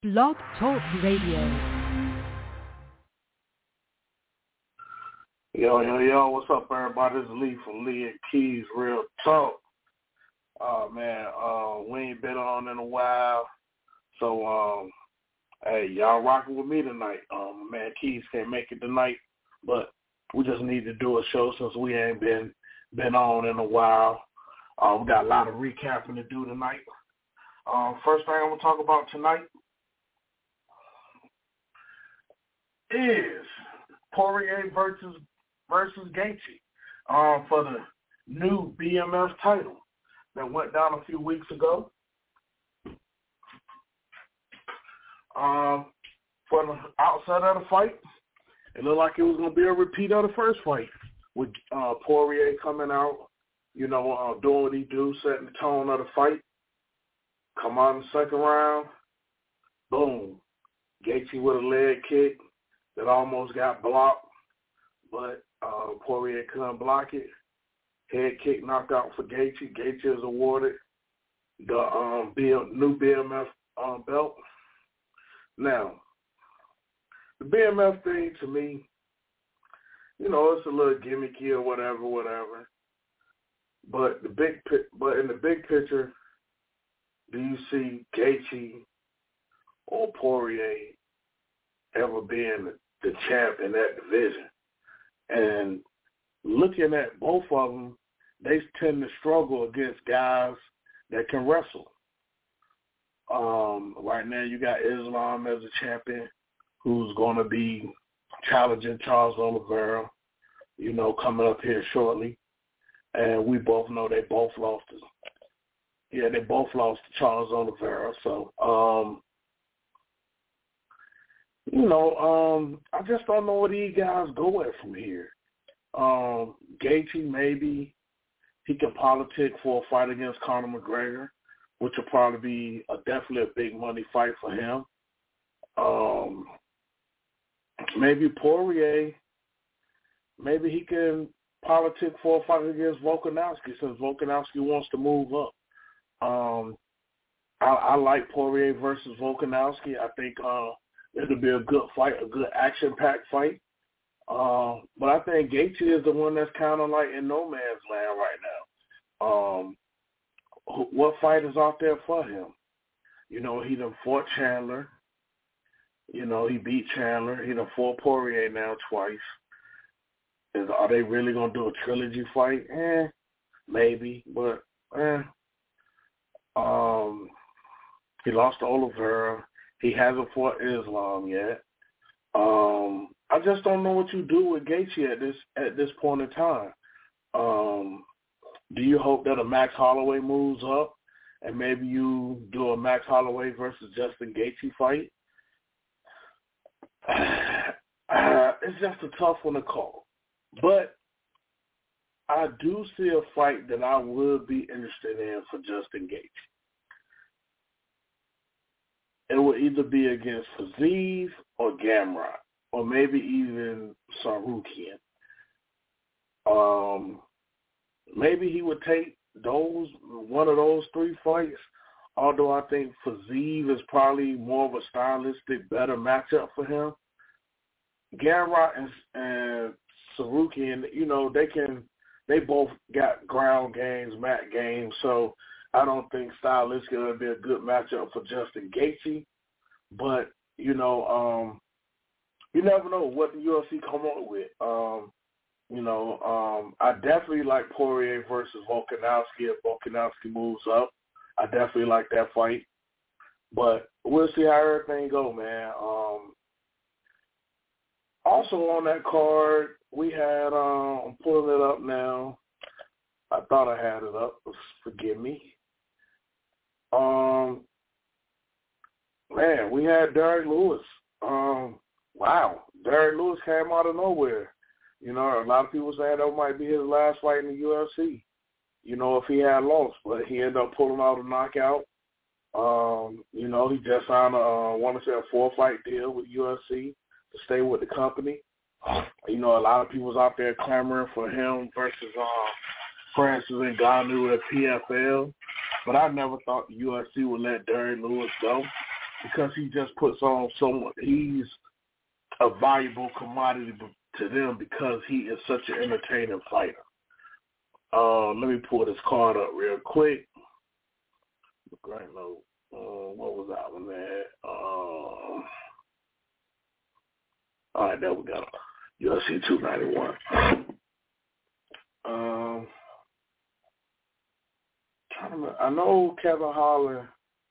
Blog Talk Radio. Yo, what's up, everybody? This is Lee from Lee and Keys Real Talk. Man, we ain't been on in a while, so, hey, y'all rocking with me tonight. Man, Keys can't make it tonight, but we just need to do a show since we ain't been on in a while. We got a lot of recapping to do tonight. First thing I'm going to talk about tonight is Poirier versus Gaethje for the new BMF title that went down a few weeks ago. For the outset of the fight, it looked like it was going to be a repeat of the first fight with Poirier coming out, doing what he do, setting the tone of the fight. Come on in the second round, boom, Gaethje with a leg kick that almost got blocked, but Poirier couldn't block it. Head kick knockout for Gaethje. Gaethje is awarded the new BMF belt. Now, the BMF thing to me, it's a little gimmicky or whatever. But in the big picture, do you see Gaethje or Poirier ever being the champ in that division? And looking at both of them, they tend to struggle against guys that can wrestle. Right now you got Islam as a champion who's going to be challenging Charles Oliveira, coming up here shortly. And we both know they both lost to Charles Oliveira. So, I just don't know where these guys go at from here. Gaethje, maybe he can politic for a fight against Conor McGregor, which will probably be definitely a big money fight for him. Maybe Poirier, maybe he can politic for a fight against Volkanovski since Volkanovski wants to move up. I like Poirier versus Volkanovski. I think it'll be a good fight, a good action-packed fight. But I think Gaethje is the one that's kind of like in no man's land right now. What fight is out there for him? He done fought Chandler. He beat Chandler. He done fought Poirier now twice. Are they really going to do a trilogy fight? Maybe, but he lost to Oliveira. He hasn't fought Islam yet. I just don't know what you do with Gaethje at this point in time. Do you hope that a Max Holloway moves up and maybe you do a Max Holloway versus Justin Gaethje fight? It's just a tough one to call. But I do see a fight that I would be interested in for Justin Gaethje. It will either be against Fiziev or Gamrot, or maybe even Tsarukyan. Maybe he would take one of those three fights, although I think Fiziev is probably more of a stylistic, better matchup for him. Gamrot and Tsarukyan, they both got ground games, mat games, so I don't think stylistically it'll be a good matchup for Justin Gaethje. But, you never know what the UFC come up with. I definitely like Poirier versus Volkanovski if Volkanovski moves up. I definitely like that fight. But we'll see how everything go, man. Also on that card, we had, I'm pulling it up now. I thought I had it up. Forgive me. Man, we had Derek Lewis. Wow, Derek Lewis came out of nowhere. A lot of people saying that might be his last fight in the UFC, if he had lost. But he ended up pulling out a knockout. He just signed a 4-fight deal with UFC to stay with the company. A lot of people was out there clamoring for him versus Francis Ngannou at PFL. But I never thought the UFC would let Derek Lewis go. because he just puts on so much. He's a valuable commodity to them because he is such an entertaining fighter. Let me pull this card up real quick. Right, no. What was that one, man? All right, there we go. UFC 291. I know Kevin Holland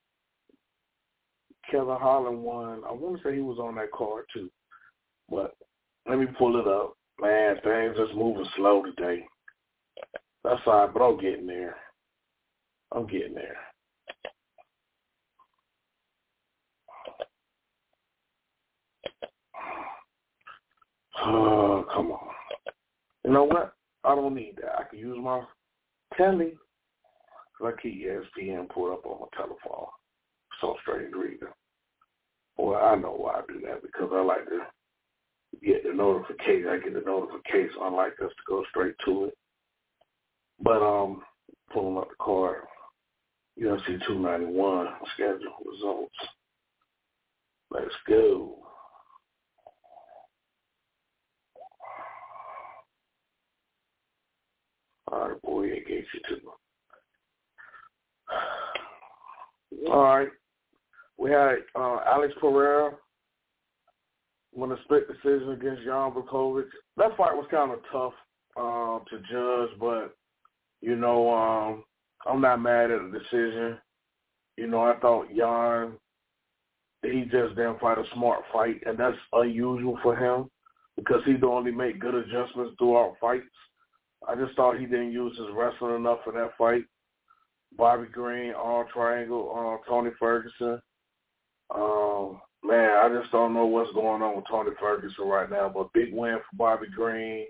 won. I want to say he was on that card too, but let me pull it up. Man, things just moving slow today. That's all right, but I'm getting there. Oh, come on. You know what? I don't need that. I can use my telly. I keep ESPN pulled up on my telephone. So strange reader. Well, I know why I do that, because I like to get the notification. I get the notification, unlike us to go straight to it. But pulling up the card. UFC 291 schedule results. Let's go. All right, boy, it gets you to me. All right. We had Alex Pereira win a split decision against Jan Blachowicz. That fight was kind of tough to judge, but, you know, I'm not mad at the decision. You know, I thought Jan, he just didn't fight a smart fight, and that's unusual for him because he normally make good adjustments throughout fights. I just thought he didn't use his wrestling enough for that fight. Bobby Green, all triangle, Tony Ferguson. Man, I just don't know what's going on with Tony Ferguson right now, but big win for Bobby Green.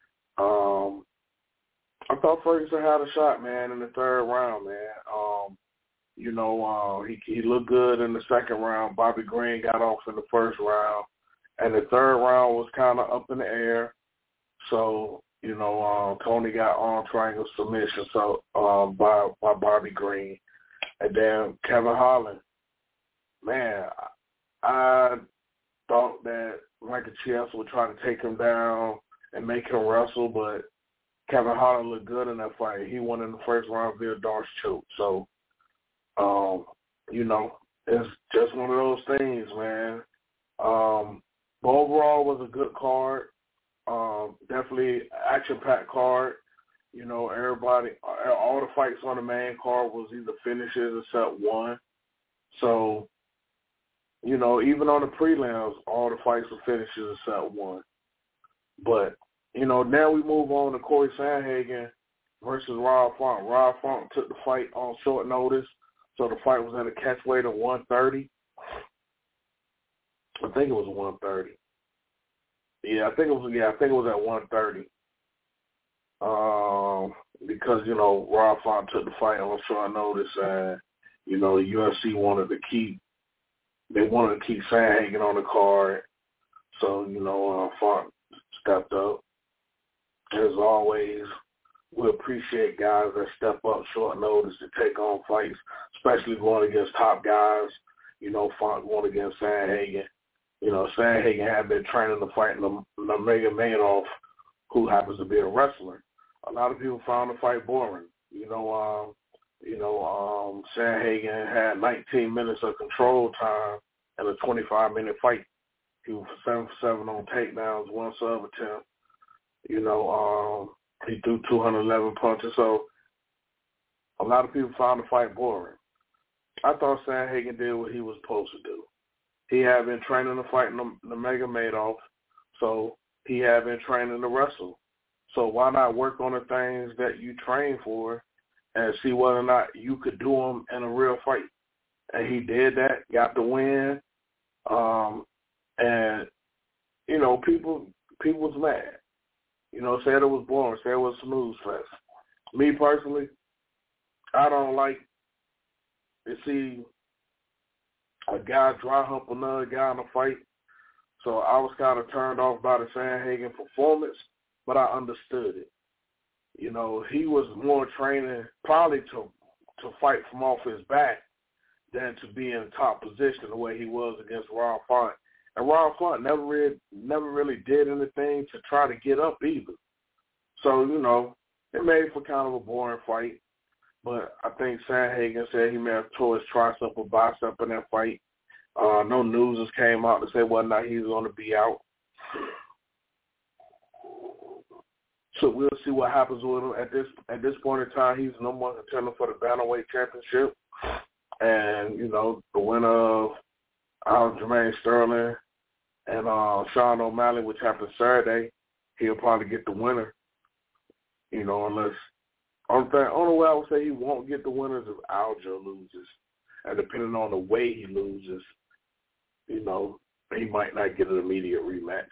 I thought Ferguson had a shot, man, in the third round, man. You know, he looked good in the second round. Bobby Green got off in the first round, and the third round was kind of up in the air. So, you know, Tony got on triangle submission by Bobby Green. And then Kevin Holland, man, I thought that Michael Chiesa would try to take him down and make him wrestle, but Kevin Holland looked good in that fight. He won in the first round via Darce choke. So, you know, it's just one of those things, man. But overall, it was a good card. Definitely action-packed card. You know, everybody, all the fights on the main card was either finishes except one. So, you know, even on the prelims, all the fights were finishes except one. But, you know, now we move on to Corey Sandhagen versus Rob Font. Rob Font took the fight on short notice, so the fight was at a catch weight of 130. I think it was 130. Yeah, I think it was at 130. Because, you know, Rob Font took the fight on short notice, and, you know, the UFC wanted to keep Sandhagen on the card. So, you know, Font stepped up. As always, we appreciate guys that step up short notice to take on fights, especially going against top guys. You know, Font going against Sandhagen. You know, Sandhagen had been training to fight Nurmagomedov, who happens to be a wrestler. A lot of people found the fight boring. Sandhagen had 19 minutes of control time in a 25-minute fight. He was 7 for 7 on takedowns, 1 sub attempt. You know, he threw 211 punches. So a lot of people found the fight boring. I thought Sandhagen did what he was supposed to do. He had been training to fight Nurmagomedov, so he had been training to wrestle. So why not work on the things that you train for and see whether or not you could do them in a real fight? And he did that, got the win. And, you know, people was mad. You know, said it was boring, said it was a snooze fest. Me personally, I don't like to see a guy dry hump another guy in a fight. So I was kind of turned off by the Sandhagen performance, but I understood it. You know, he was more training probably to fight from off his back than to be in a top position the way he was against Rob Font. And Rob Font never really did anything to try to get up either. So, it made for kind of a boring fight. But I think Sandhagen said he may have tore his tricep or bicep in that fight. No news has came out to say whether or not he's going to be out. So we'll see what happens with him. At this point in time, he's no more contender for the Bantamweight Championship. And, the winner of Jermaine Sterling and Sean O'Malley, which happens Saturday, he'll probably get the winner. Unless only way I would say he won't get the winners if Aljo loses. And depending on the way he loses, he might not get an immediate rematch.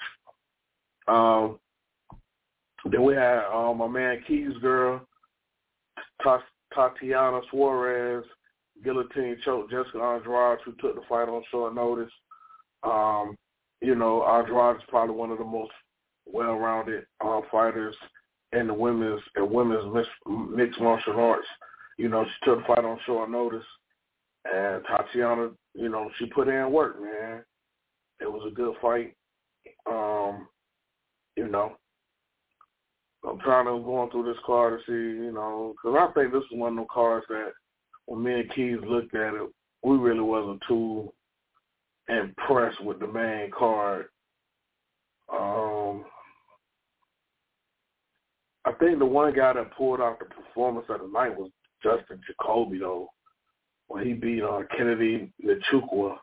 Then we had my man Key's girl, Tatiana Suarez, guillotine choke Jessica Andrade, who took the fight on short notice. Andrade is probably one of the most well-rounded fighters in the women's mixed martial arts. She took the fight on short notice. And Tatiana, she put in work, man. It was a good fight. I'm trying to go through this card to see, because I think this is one of them cards that when me and Keys looked at it, we really wasn't too impressed with the main card. I think the one guy that pulled out the performance of the night was Justin Jacoby, though, when he beat Kennedy Nchukwu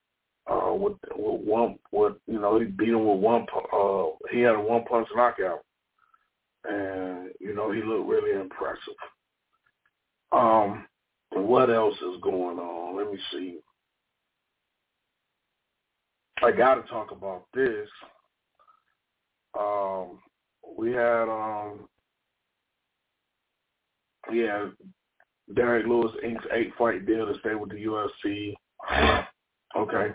he beat him with one. He had a one-punch knockout, and he looked really impressive. What else is going on? Let me see. I got to talk about this. We had Derek Lewis Inc.'s 8-fight deal to stay with the UFC. Okay.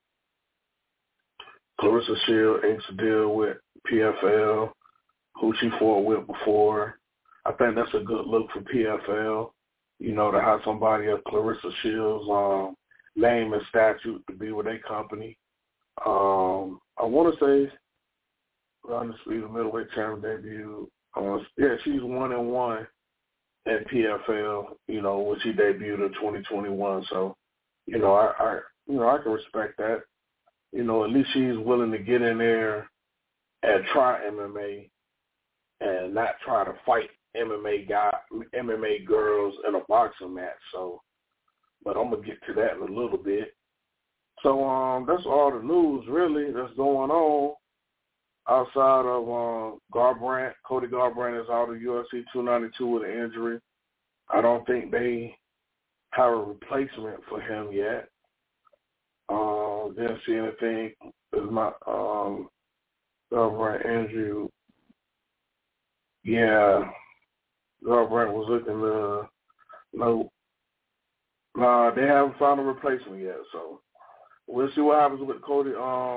Clarissa Shield Inc.'s deal with PFL, who she fought with before. I think that's a good look for PFL, to have somebody of Clarissa Shields' name and statute to be with their company. I want to say Undisputed Middleweight Champion debut. She's 1-1 at PFL, when she debuted in 2021. So, I can respect that. At least she's willing to get in there and try MMA and not try to fight MMA girls in a boxing match. So, but I'm gonna get to that in a little bit. So, that's all the news really that's going on. Outside of Garbrandt, Cody Garbrandt is out of UFC 292 with an injury. I don't think they have a replacement for him yet. Didn't see anything. Is my Garbrandt injury? Yeah, Garbrandt was looking no. Nah, they haven't found a replacement yet. So we'll see what happens with Cody.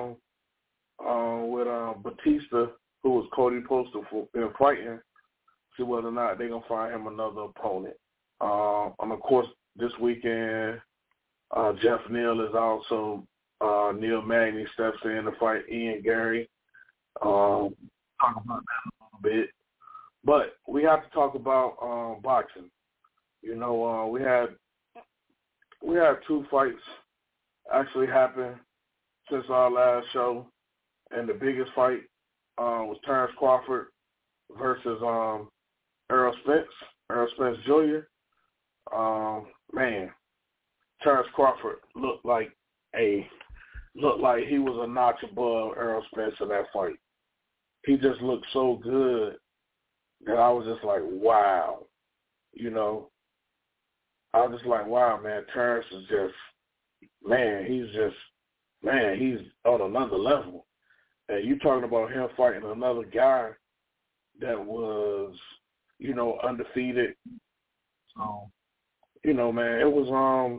With Batista, who was Cody Poster in fighting, see whether or not they're going to find him another opponent. And, of course, this weekend, Jeff Neal is out, so Neil Magny steps in to fight Ian Gary. Talk about that a little bit. But we have to talk about boxing. We had 2 fights actually happen since our last show. And the biggest fight was Terrence Crawford versus Errol Spence Jr. Terrence Crawford looked like he was a notch above Errol Spence in that fight. He just looked so good that I was just like, wow. I was just like, wow, man, Terrence is just, he's on another level. And you talking about him fighting another guy that was, undefeated. So, man, it was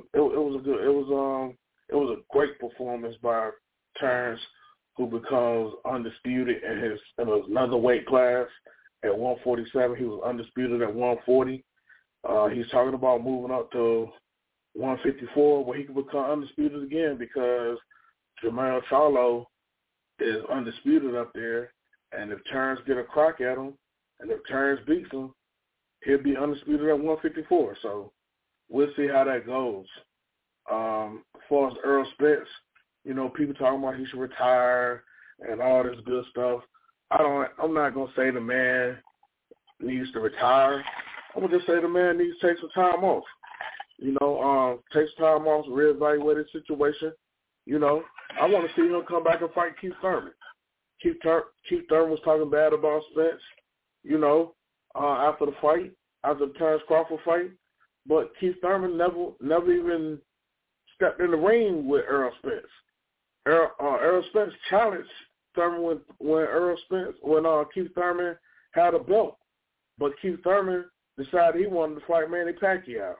a great performance by Terrence, who becomes undisputed in another weight class at 147. He was undisputed at 140. He's talking about moving up to 154 where he can become undisputed again because Jermell Charlo is undisputed up there, and if Terrence get a crack at him, and if Terrence beats him, he'll be undisputed at 154. So we'll see how that goes. As far as Earl Spence, people talking about he should retire and all this good stuff. I'm not gonna say the man needs to retire. I'm gonna just say the man needs to take some time off. Take some time off, reevaluate his situation. I want to see him come back and fight Keith Thurman. Keith Thurman was talking bad about Spence, after the fight, after the Terrence Crawford fight. But Keith Thurman never even stepped in the ring with Earl Spence. Earl Spence challenged Thurman when Keith Thurman had a belt. But Keith Thurman decided he wanted to fight Manny Pacquiao.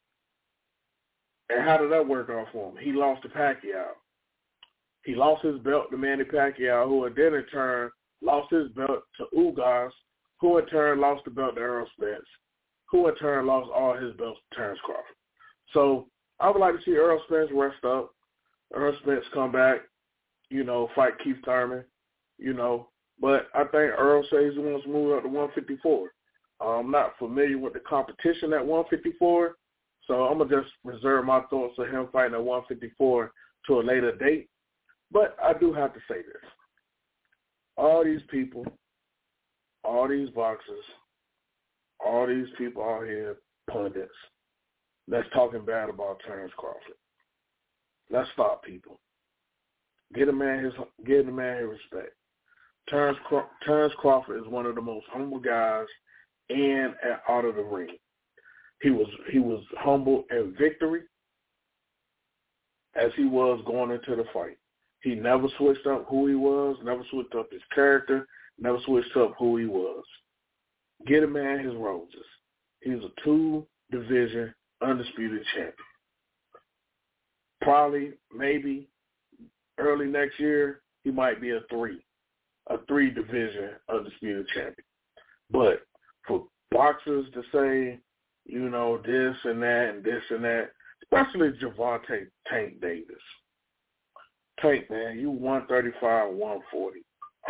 And how did that work out for him? He lost to Pacquiao. He lost his belt to Manny Pacquiao, who then in turn lost his belt to Ugas, who in turn lost the belt to Earl Spence, who in turn lost all his belts to Terrence Crawford. So I would like to see Earl Spence rest up, Earl Spence come back, fight Keith Thurman, But I think Earl says he wants to move up to 154. I'm not familiar with the competition at 154, so I'm going to just reserve my thoughts of him fighting at 154 to a later date. But I do have to say this. All these people, all these boxers, all these people out here, pundits, that's talking bad about Terrence Crawford. Let's stop, people. Give the man his respect. Terrence Crawford is one of the most humble guys in and out of the ring. He was humble in victory as he was going into the fight. He never switched up who he was, never switched up his character, never switched up who he was. Get a man his roses. He's a 2-division undisputed champion. Probably, maybe, early next year, he might be a 3-division undisputed champion. But for boxers to say, this and that and this and that, especially Gervonta Tank Davis. Tank, man, you 135, 140.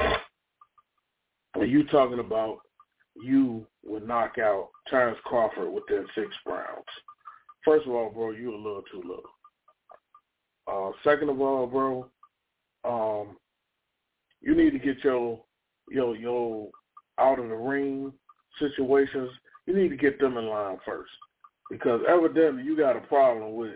And you talking about you would knock out Terrence Crawford within 6 rounds. First of all, bro, you a little too low. Second of all, bro, you need to get your out of the ring situations. You need to get them in line first, because evidently you got a problem with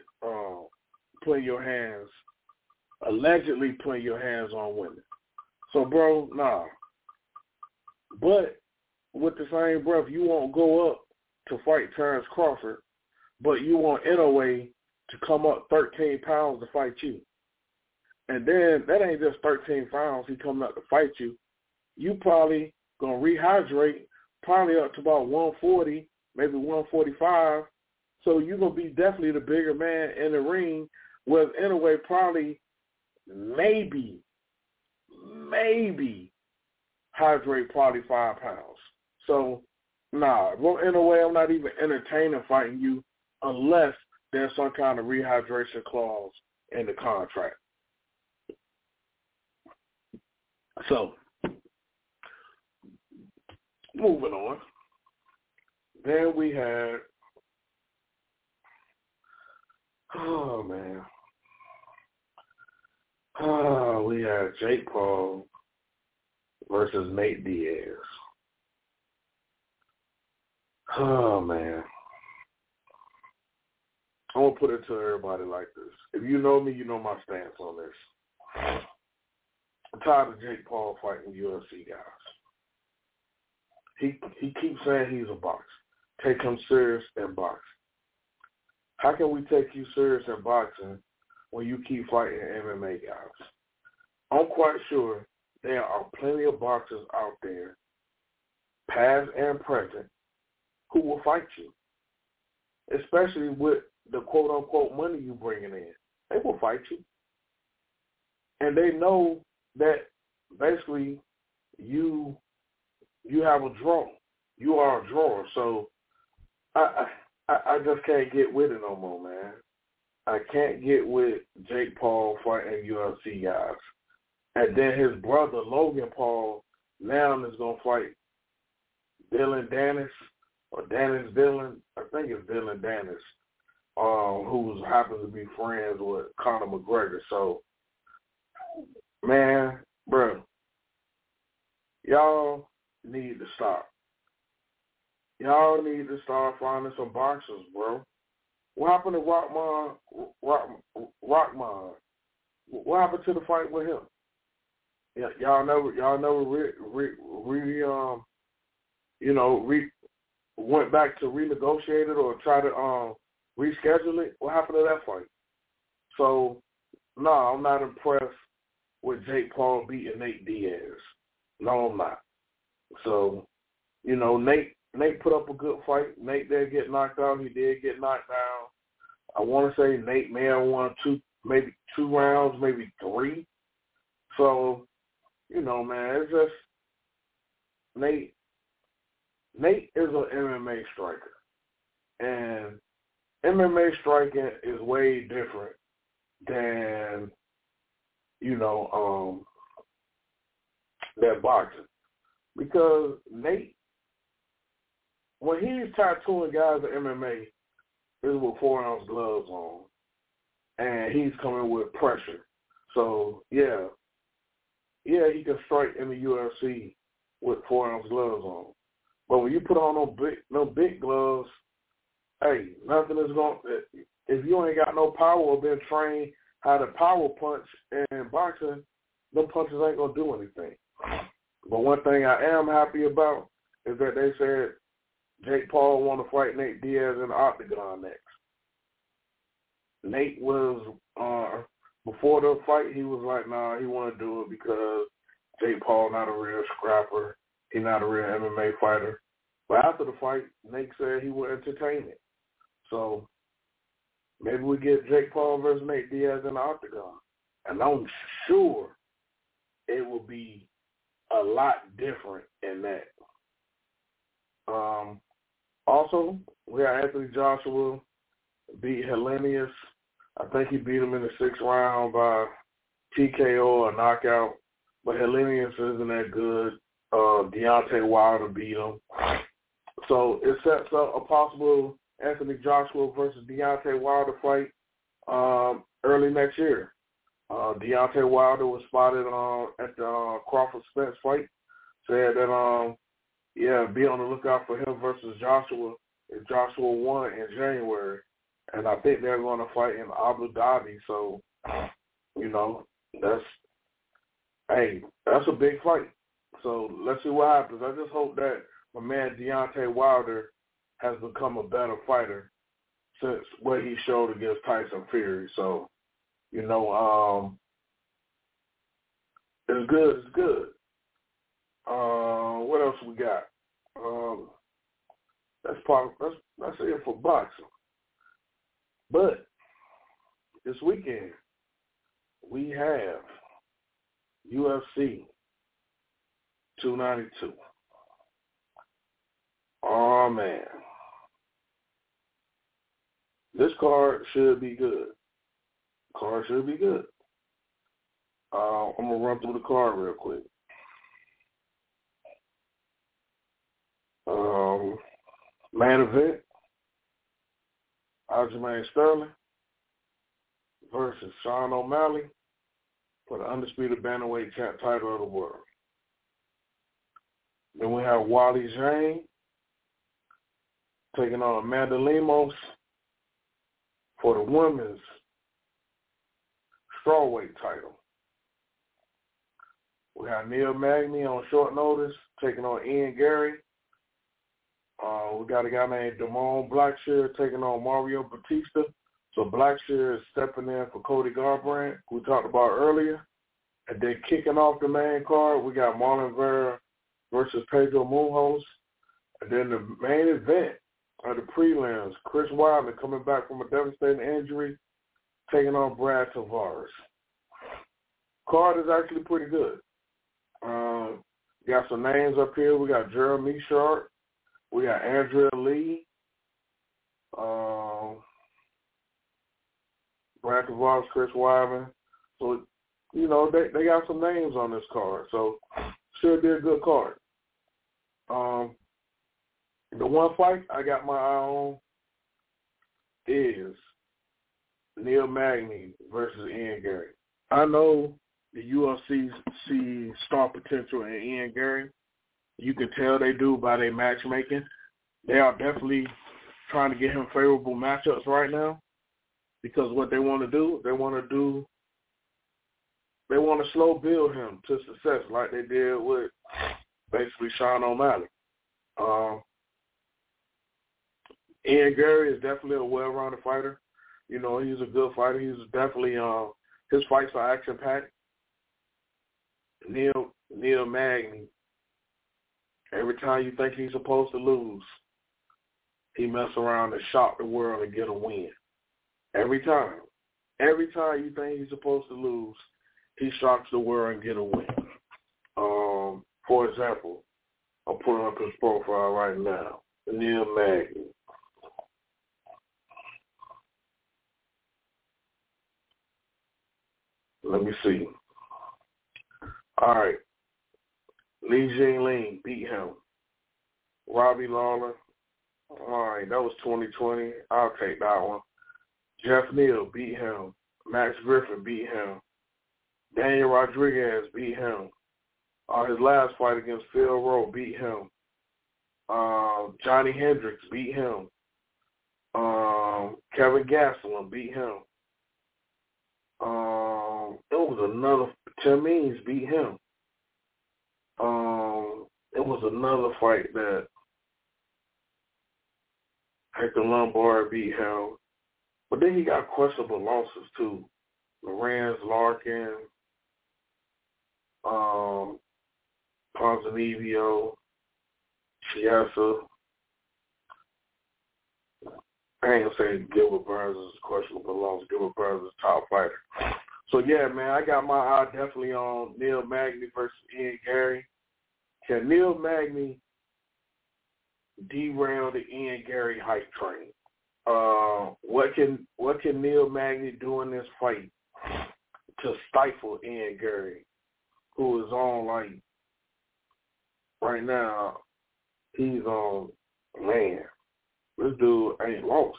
allegedly putting your hands on women. So, bro, nah. But with the same breath, you won't go up to fight Terrence Crawford, but you want Inoue to come up 13 pounds to fight you. And then that ain't just 13 pounds he coming up to fight you. You probably going to rehydrate probably up to about 140, maybe 145. So you're going to be definitely the bigger man in the ring, with Inoue probably maybe hydrate probably 5 pounds. So, nah, Inoue, I'm not even entertaining fighting you unless there's some kind of rehydration clause in the contract. So, moving on. Then we had, we had Jake Paul versus Nate Diaz. Oh, man. I'm going to put it to everybody like this. If you know me, you know my stance on this. I'm tired of Jake Paul fighting UFC guys. He keeps saying he's a boxer. Take him serious in boxing. How can we take you serious in boxing when you keep fighting MMA guys? I'm quite sure there are plenty of boxers out there, past and present, who will fight you, especially with the quote-unquote money you bringing in. They will fight you. And they know that basically you have a draw. You are a drawer. So I just can't get with it no more, man. I can't get with Jake Paul fighting UFC guys. And then his brother, Logan Paul, now is going to fight Dylan Dennis, or Dennis Dylan. I think it's Dylan Dennis, who happens to be friends with Conor McGregor. So, man, bro, y'all need to stop. Y'all need to start finding some boxers, bro. What happened to Rockman? What happened to the fight with him? Yeah, y'all never went back to renegotiate it or try to reschedule it. What happened to that fight? So, no, I'm not impressed with Jake Paul beating Nate Diaz. No, I'm not. So, Nate put up a good fight. Nate did get knocked out. He did get knocked down. I want to say Nate may have won maybe two rounds, maybe three. So, man, it's just Nate is an MMA striker. And MMA striking is way different than, that boxing. Because Nate, when he's tattooing guys in MMA, it's with 4-ounce gloves on. And he's coming with pressure. So, yeah, he can strike in the UFC with 4-ounce gloves on. But when you put on no big gloves, hey, nothing is going to – if you ain't got no power or been trained how to power punch in boxing, them punches ain't going to do anything. But one thing I am happy about is that they said Jake Paul want to fight Nate Diaz in the octagon next. Nate was before the fight, he was like, nah, he want to do it because Jake Paul not a real scrapper. He's not a real MMA fighter. But after the fight, Nate said he would entertain it. So maybe we get Jake Paul versus Nate Diaz in the octagon. And I'm sure it will be a lot different in that. Also, we got Anthony Joshua beat Helenius. I think he beat him in the 6th round by TKO or knockout. But Helenius isn't that good. Deontay Wilder beat him. So it sets up a possible Anthony Joshua versus Deontay Wilder fight early next year. Deontay Wilder was spotted at the Crawford Spence fight. Said that, be on the lookout for him versus Joshua if Joshua won in January. And I think they're going to fight in Abu Dhabi. So, that's a big fight. So let's see what happens. I just hope that my man Deontay Wilder has become a better fighter since what he showed against Tyson Fury. So, it's good. It's good. What else we got? That's it for boxing. But this weekend we have UFC 292. Oh man, this card should be good. I'm gonna run through the card real quick. Main event: Aljamain Sterling versus Sean O'Malley for the undisputed bantamweight champ title of the world. Then we have Wally Zhang taking on Amanda Lemos for the women's strawweight title. We have Neil Magny on short notice taking on Ian Gary. We got a guy named Damone Blackshear taking on Mario Batista. So Blackshear is stepping in for Cody Garbrandt, who we talked about earlier. And then kicking off the main card, we got Marlon Vera versus Pedro Munhoz. And then the main event of the prelims, Chris Weidman coming back from a devastating injury, taking on Brad Tavares. Card is actually pretty good. Got some names up here. We got Jeremy Sharp. We got Andrea Lee. Brad Tavares, Chris Weidman. So, you know, they got some names on this card. So, should be a good card. The one fight I got my eye on is Neil Magny versus Ian Gary. I know the UFC sees star potential in Ian Gary. You can tell they do by their matchmaking. They are definitely trying to get him favorable matchups right now because what they want to do, they want to slow build him to success like they did with basically Sean O'Malley. Ian Gary is definitely a well-rounded fighter. You know, he's a good fighter. He's definitely his fights are action-packed. Neil Magny, every time you think he's supposed to lose, he mess around and shock the world and get a win. Every time. Every time you think he's supposed to lose, he shocks the world and get a win. For example, I'm pulling up his profile right now. Neil Magny. Let me see. All right. Li Jingliang beat him. Robbie Lawler. All right, that was 2020. I'll take that one. Jeff Neal beat him. Max Griffin beat him. Daniel Rodriguez beat him. His last fight against Phil Rowe beat him. Johnny Hendricks beat him. Kevin Gastelum beat him. It was another, Tim Means beat him. It was another fight that Hector Lombard beat him. But then he got questionable losses too. Lorenz Larkin, Ponzinibbio, Chiesa. I ain't gonna say Gilbert Burns is questionable loss. Gilbert Burns is a top fighter. So yeah, man, I got my eye definitely on Neil Magny versus Ian Gary. Can Neil Magny derail the Ian Gary hype train? What can Neil Magny do in this fight to stifle Ian Gary, who is on, like, right now, he's on, man, this dude ain't lost.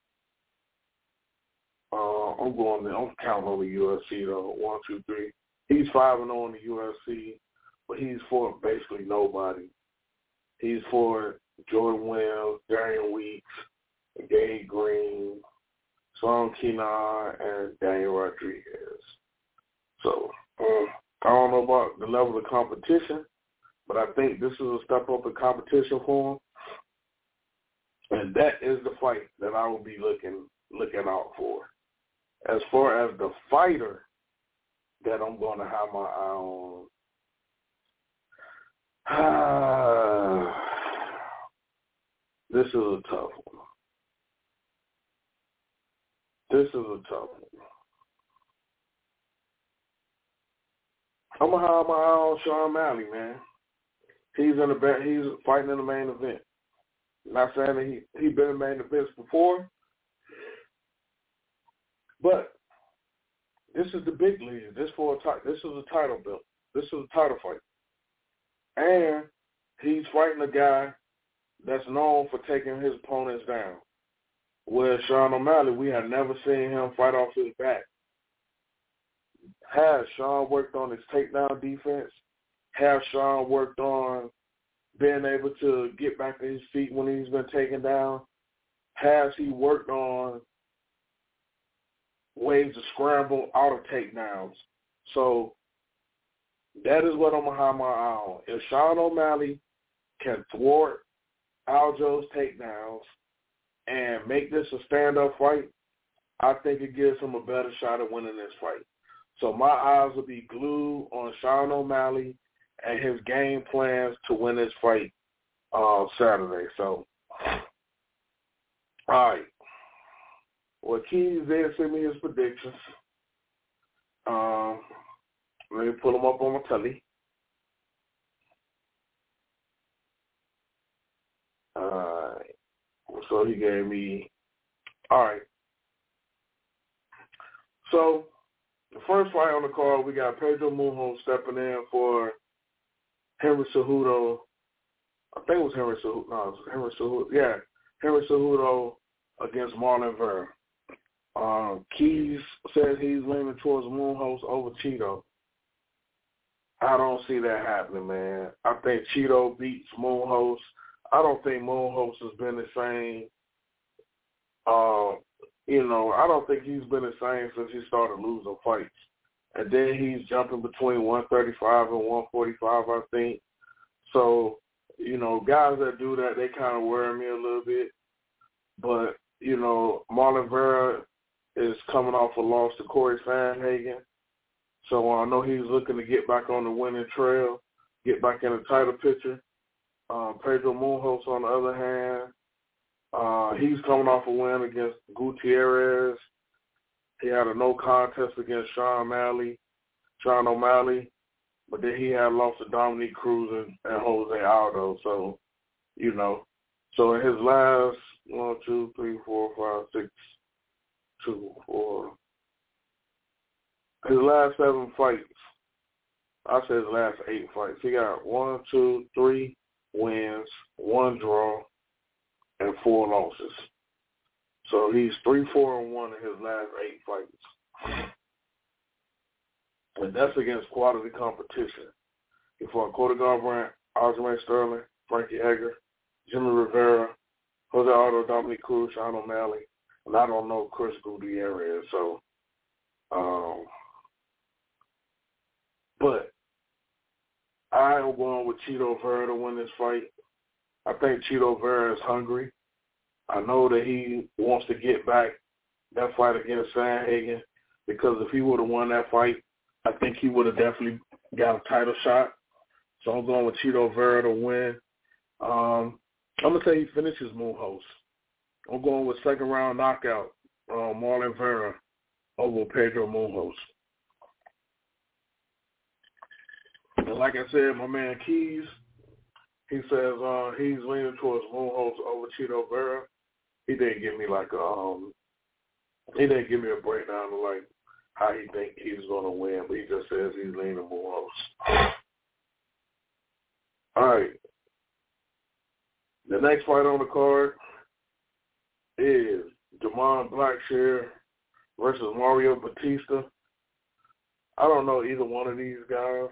I'm counting on the UFC though. 1, 2, 3. He's 5-0 in the UFC, but he's for basically nobody. He's for Jordan Wells, Darian Weeks, Gabe Green, Song Kenan, and Daniel Rodriguez. So I don't know about the level of competition, but I think this is a step up in competition for him, and that is the fight that I will be looking out for. As far as the fighter that I'm going to have my eye on, this is a tough one. I'm going to have my eye on Sean O'Malley, man. He's fighting in the main event. Not saying that he's been in main events before, but this is the big league. This is a title belt. This is a title fight. And he's fighting a guy that's known for taking his opponents down. Where Sean O'Malley, we have never seen him fight off his back. Has Sean worked on his takedown defense? Has Sean worked on being able to get back to his feet when he's been taken down? Has he worked on ways to scramble out of takedowns? So that is what I'm going to have my eye on. If Sean O'Malley can thwart Aljo's takedowns and make this a stand-up fight, I think it gives him a better shot at winning this fight. So my eyes will be glued on Sean O'Malley and his game plans to win this fight Saturday. So, all right. Well, Keys did send me his predictions. Let me pull them up on my telly. So he gave me, all right. So the first fight on the card, we got Pedro Munhoz stepping in for Henry Cejudo. I think it was Henry Cejudo. No, it was Henry Cejudo. Yeah, Henry Cejudo against Marlon Vera. Keys says he's leaning towards Munhoz over Cheeto. I don't see that happening, man. I think Cheeto beats Munhoz. I don't think Munhoz has been the same. I don't think he's been the same since he started losing fights. And then he's jumping between 135 and 145, I think. So, guys that do that, they kind of worry me a little bit. But, Marlon Vera is coming off a loss to Corey Sandhagen. So I know he's looking to get back on the winning trail, get back in the title picture. Pedro Munhoz, on the other hand, he's coming off a win against Gutierrez. He had a no contest against Sean O'Malley, but then he had lost to Dominique Cruz and Jose Aldo. So, so in his last his last 7 fights, I say his last 8 fights, he got 3 wins, 1 draw, and 4 losses. So he's 3-4-1 in his last 8 fights. And that's against quality competition. He fought Cody Garbrandt, Aljamain Sterling, Frankie Edgar, Jimmy Rivera, Jose Aldo, Dominique Cruz, Sean O'Malley, and I don't know Chris Gutierrez. So, but I am going with Chito Vera to win this fight. I think Chito Vera is hungry. I know that he wants to get back that fight against Sandhagen, because if he would have won that fight, I think he would have definitely got a title shot. So I'm going with Chito Vera to win. I'm going to say he finishes Munhoz. I'm going with second-round knockout, Marlon Vera over Pedro Munhoz. And like I said, my man Keys, he says he's leaning towards Munhoz over Chito Vera. He didn't give me a breakdown of like how he think he's going to win, but he just says he's leaning Munhoz. All right. The next fight on the card is Damon Blackshear versus Mario Batista. I don't know either one of these guys.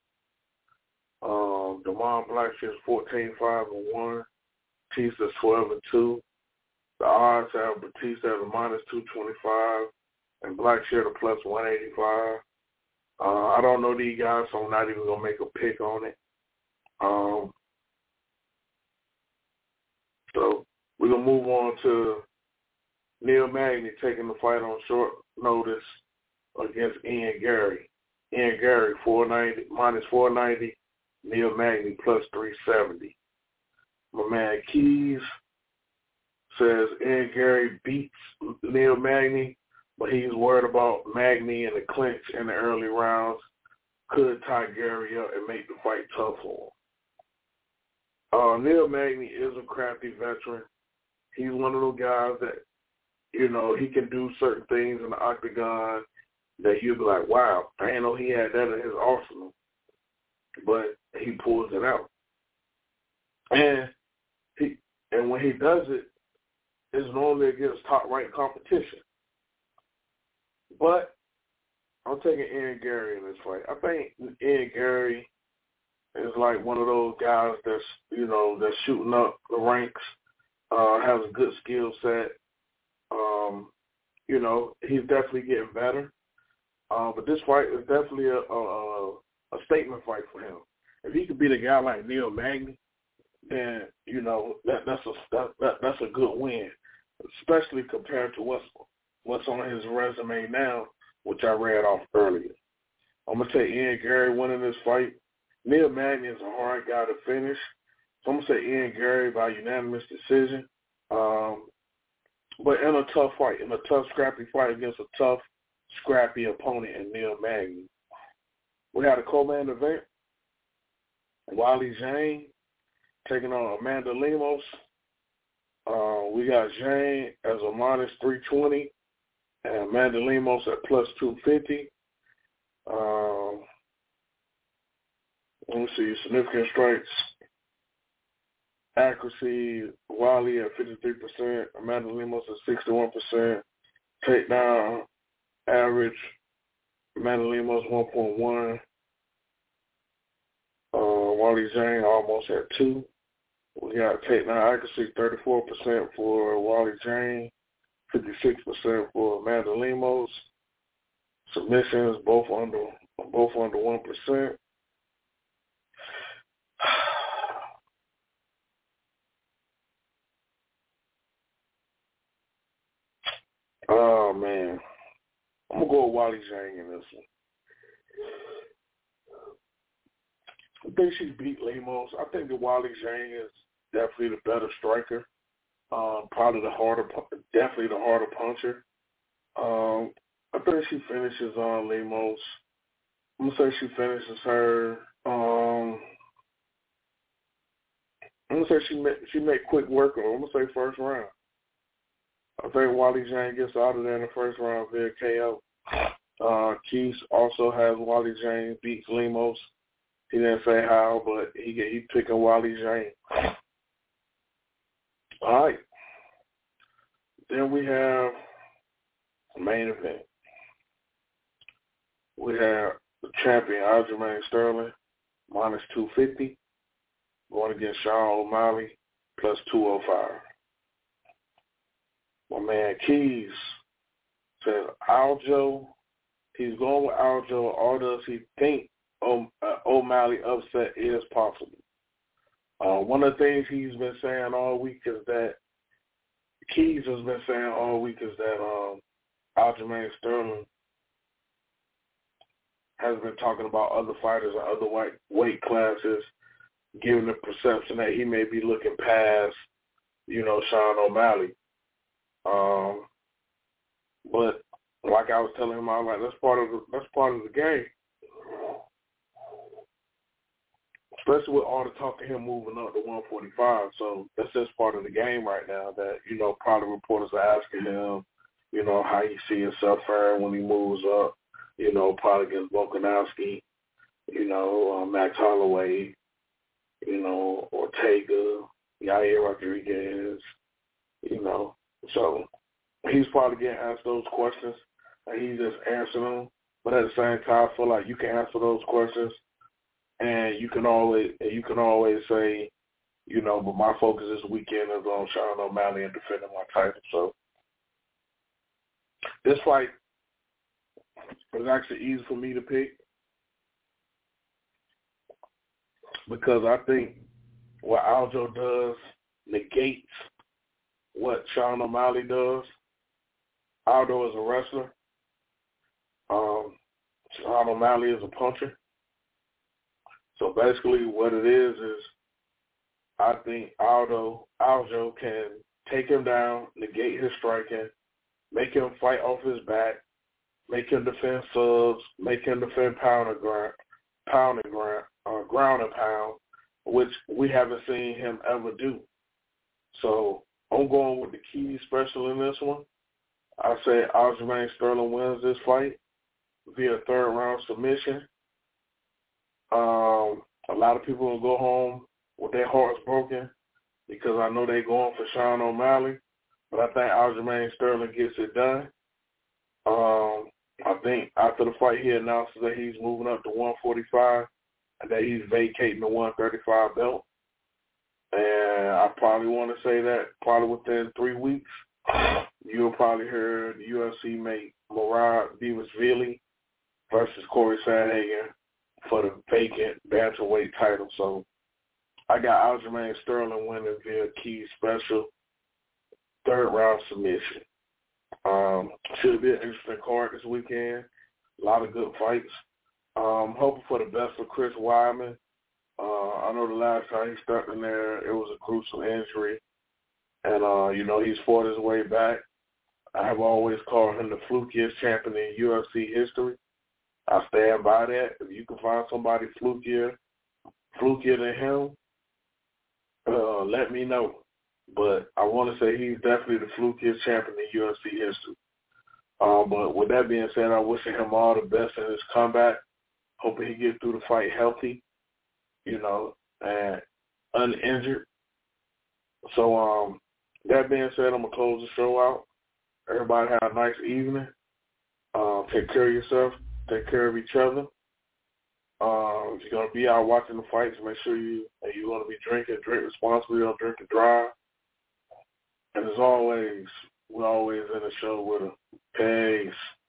Damon Blackshear is 14-5-1. Batista's 12-2. The odds have Batista at a -225 and Blackshear to +185. I don't know these guys, so I'm not even gonna make a pick on it. So we're gonna move on to Neil Magny taking the fight on short notice against Ian Gary. Ian Gary -490, Neil Magny +370. My man Keys says Ian Gary beats Neil Magny, but he's worried about Magny in the clinch in the early rounds could tie Gary up and make the fight tough for him. Neil Magny is a crafty veteran. He's one of those guys that, he can do certain things in the octagon that you'll be like, wow, I didn't know he had that in his arsenal. But he pulls it out. And when he does it, it's normally against top-ranked competition. But I'm taking Ian Gary in this fight. I think Ian Gary is like one of those guys that's, that's shooting up the ranks, has a good skill set. He's definitely getting better. But this fight is definitely a statement fight for him. If he could beat a guy like Neil Magny, then that's a good win, especially compared to what's on his resume now, which I read off earlier. I'm gonna take Ian Gary winning this fight. Neil Magny is a hard guy to finish, so I'm gonna say Ian Gary by unanimous decision. But in a tough fight, in a tough, scrappy fight against a tough, scrappy opponent in Neil Magny. We had a co-main event. Wiley Jane taking on Amanda Lemos. We got Jane as a -320. And Amanda Lemos at plus 250. Let me see, significant strikes. Accuracy, Wiley at 53%, Amanda Lemos at 61%. Takedown average, Amanda Lemos 1.1. Wally Jane almost at 2. We got takedown accuracy 34% for Wally Jane, 56% for Amanda Lemos. Submissions both under 1%. Oh man, I'm gonna go with Wally Jane in this one. I think she beat Lemos. I think that Wally Jane is definitely the better striker. Probably definitely the harder puncher. I think she finishes on Lemos. I'm gonna say she finishes her. I'm gonna say she make quick work of her. I'm gonna say first round. I think Wally Jane gets out of there in the first round via KO. Keith also has Wally Jane beats Lemos. He didn't say how, but he picking Wally Jane. All right. Then we have the main event. We have the champion, Aljamain Sterling, minus 250, going against Sean O'Malley, plus 205. My man Keys says Aljo, he's going with Aljo, or does he think O'Malley upset is possible? One of the things he's been saying all week is that Keys has been saying all week is that Aljamain Sterling has been talking about other fighters or other weight classes, giving the perception that he may be looking past, Sean O'Malley. But like I was telling him, I was like, that's part of the game. Especially with all the talk of him moving up to 145. So that's just part of the game right now that, probably reporters are asking him, how he see himself faring when he moves up, probably against Volkanovski, Max Holloway, Ortega, Yair Rodriguez, So he's probably getting asked those questions, and he's just answering them. But at the same time, I feel like you can answer those questions, and you can always say, but my focus this weekend is on Sean O'Malley and defending my title. So this fight was actually easy for me to pick because I think what Aljo does negates what Sean O'Malley does. Aldo is a wrestler. Sean O'Malley is a puncher. So basically what it is I think Aljo can take him down, negate his striking, make him fight off his back, make him defend subs, make him defend ground and pound, which we haven't seen him ever do. So I'm going with the key special in this one. I say Aljamain Sterling wins this fight via third round submission. A lot of people will go home with their hearts broken because I know they're going for Sean O'Malley, but I think Aljamain Sterling gets it done. I think after the fight he announces that he's moving up to 145 and that he's vacating the 135 belt. And I probably want to say that probably within 3 weeks, you'll probably hear the UFC make Murad Divasvili versus Corey Sandhagen for the vacant bantamweight title. So I got Aljamain Sterling winning via key special third round submission. Should be an interesting card this weekend. A lot of good fights. Hoping for the best for Chris Weidman. I know the last time he stepped in there, it was a gruesome injury. And, he's fought his way back. I have always called him the flukiest champion in UFC history. I stand by that. If you can find somebody flukier than him, let me know. But I want to say he's definitely the flukiest champion in UFC history. But with that being said, I'm wishing him all the best in his comeback. Hoping he gets through the fight healthy, and uninjured. So that being said, I'm going to close the show out. Everybody have a nice evening. Take care of yourself. Take care of each other. If you're going to be out watching the fights, make sure you're going to be drinking. Drink responsibly. Don't drink and drive. And as always, we're always in the show with a peace.